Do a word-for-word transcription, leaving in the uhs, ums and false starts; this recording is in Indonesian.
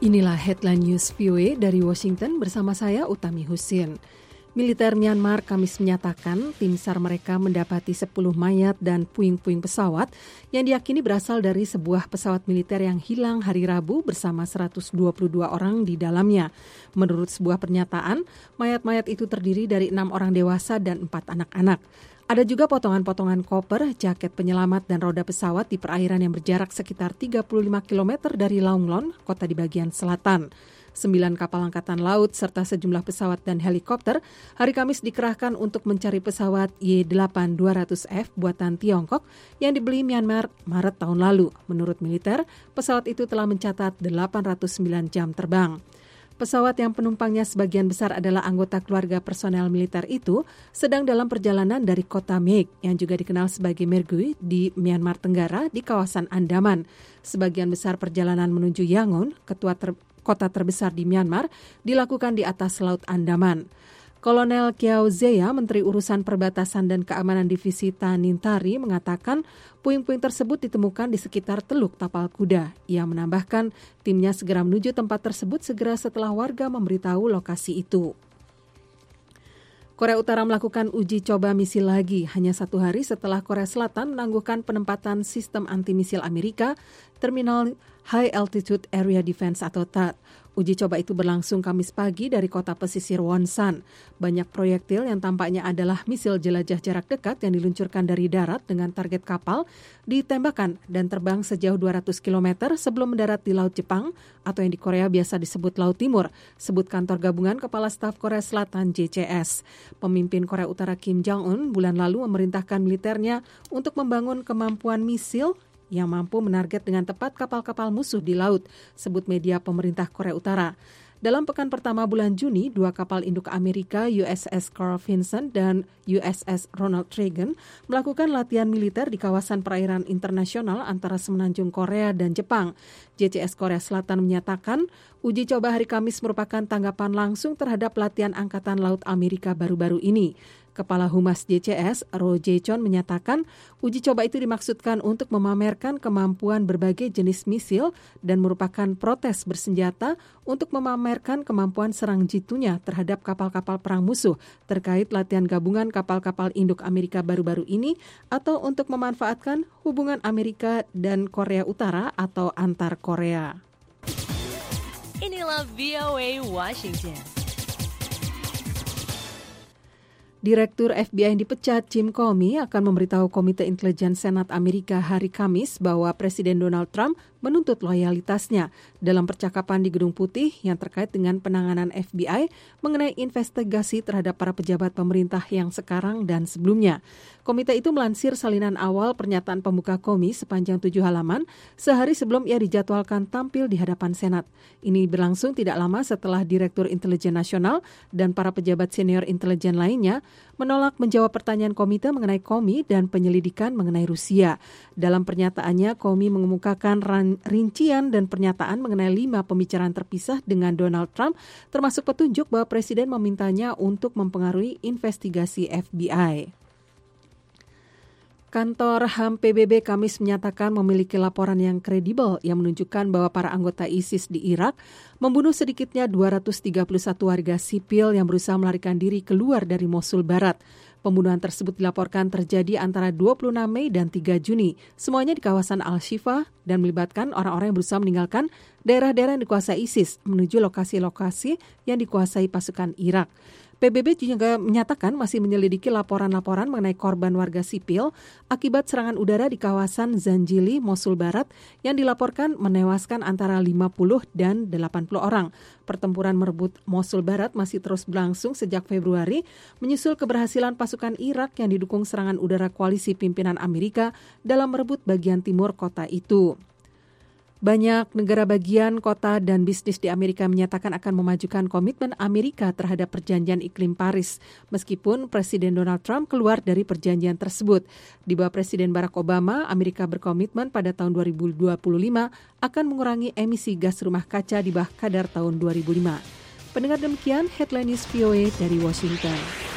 Inilah headline news V O A dari Washington bersama saya Utami Husin. Militer Myanmar Kamis menyatakan tim SAR mereka mendapati sepuluh mayat dan puing-puing pesawat yang diyakini berasal dari sebuah pesawat militer yang hilang hari Rabu bersama seratus dua puluh dua orang di dalamnya. Menurut sebuah pernyataan, mayat-mayat itu terdiri dari enam orang dewasa dan empat anak-anak. Ada juga potongan-potongan koper, jaket penyelamat dan roda pesawat di perairan yang berjarak sekitar tiga puluh lima kilometer dari Launglon, kota di bagian selatan. Sembilan kapal angkatan laut serta sejumlah pesawat dan helikopter hari Kamis dikerahkan untuk mencari pesawat Y delapan dua ratus F buatan Tiongkok yang dibeli Myanmar Maret tahun lalu. Menurut militer, pesawat itu telah mencatat delapan ratus sembilan jam terbang. Pesawat yang penumpangnya sebagian besar adalah anggota keluarga personel militer itu sedang dalam perjalanan dari kota Maek yang juga dikenal sebagai Mergui di Myanmar Tenggara di kawasan Andaman. Sebagian besar perjalanan menuju Yangon, ketua ter- kota terbesar di Myanmar, dilakukan di atas Laut Andaman. Kolonel Kiau Zeya, Menteri Urusan Perbatasan dan Keamanan Divisi Tanintari, mengatakan puing-puing tersebut ditemukan di sekitar Teluk Tapal Kuda. Ia menambahkan timnya segera menuju tempat tersebut segera setelah warga memberitahu lokasi itu. Korea Utara melakukan uji coba misil lagi hanya satu hari setelah Korea Selatan menangguhkan penempatan sistem anti-misil Amerika, Terminal High Altitude Area Defense atau T A D. Uji coba itu berlangsung Kamis pagi dari kota pesisir Wonsan. Banyak proyektil yang tampaknya adalah misil jelajah jarak dekat yang diluncurkan dari darat dengan target kapal ditembakkan dan terbang sejauh dua ratus kilometer sebelum mendarat di Laut Jepang atau yang di Korea biasa disebut Laut Timur, sebut kantor gabungan Kepala Staf Korea Selatan J C S. Pemimpin Korea Utara Kim Jong-un bulan lalu memerintahkan militernya untuk membangun kemampuan misil yang mampu menarget dengan tepat kapal-kapal musuh di laut, sebut media pemerintah Korea Utara. Dalam pekan pertama bulan Juni, dua kapal induk Amerika U S S Carl Vinson dan U S S Ronald Reagan melakukan latihan militer di kawasan perairan internasional antara semenanjung Korea dan Jepang. J C S Korea Selatan menyatakan uji coba hari Kamis merupakan tanggapan langsung terhadap latihan Angkatan Laut Amerika baru-baru ini. Kepala Humas J C S, Roh Jae-chon, menyatakan uji coba itu dimaksudkan untuk memamerkan kemampuan berbagai jenis misil dan merupakan protes bersenjata untuk memamerkan kemampuan serang jitunya terhadap kapal-kapal perang musuh terkait latihan gabungan kapal-kapal induk Amerika baru-baru ini atau untuk memanfaatkan hubungan Amerika dan Korea Utara atau antar Korea. Inilah V O A Washington. Direktur F B I yang dipecat Jim Comey akan memberitahu Komite Intelijen Senat Amerika hari Kamis bahwa Presiden Donald Trump menuntut loyalitasnya dalam percakapan di Gedung Putih yang terkait dengan penanganan F B I mengenai investigasi terhadap para pejabat pemerintah yang sekarang dan sebelumnya. Komite itu melansir salinan awal pernyataan pembuka Comey sepanjang tujuh halaman sehari sebelum ia dijadwalkan tampil di hadapan Senat. Ini berlangsung tidak lama setelah Direktur Intelijen Nasional dan para pejabat senior intelijen lainnya menolak menjawab pertanyaan komite mengenai Comey dan penyelidikan mengenai Rusia. Dalam pernyataannya, Comey mengemukakan rincian dan pernyataan mengenai lima pembicaraan terpisah dengan Donald Trump, termasuk petunjuk bahwa Presiden memintanya untuk mempengaruhi investigasi F B I. Kantor H A M P B B Kamis menyatakan memiliki laporan yang kredibel yang menunjukkan bahwa para anggota ISIS di Irak membunuh sedikitnya dua ratus tiga puluh satu warga sipil yang berusaha melarikan diri keluar dari Mosul Barat. Pembunuhan tersebut dilaporkan terjadi antara dua puluh enam Mei dan tiga Juni, semuanya di kawasan Al-Shifa dan melibatkan orang-orang yang berusaha meninggalkan daerah-daerah yang dikuasai ISIS menuju lokasi-lokasi yang dikuasai pasukan Irak. P B B juga menyatakan masih menyelidiki laporan-laporan mengenai korban warga sipil akibat serangan udara di kawasan Zanjili, Mosul Barat yang dilaporkan menewaskan antara lima puluh dan delapan puluh orang. Pertempuran merebut Mosul Barat masih terus berlangsung sejak Februari, menyusul keberhasilan pasukan Irak yang didukung serangan udara koalisi pimpinan Amerika dalam merebut bagian timur kota itu. Banyak negara bagian, kota, dan bisnis di Amerika menyatakan akan memajukan komitmen Amerika terhadap perjanjian iklim Paris, meskipun Presiden Donald Trump keluar dari perjanjian tersebut. Di bawah Presiden Barack Obama, Amerika berkomitmen pada tahun dua ribu dua puluh lima akan mengurangi emisi gas rumah kaca di bawah kadar tahun dua ribu lima. Pendengar, demikian Headline News V O A dari Washington.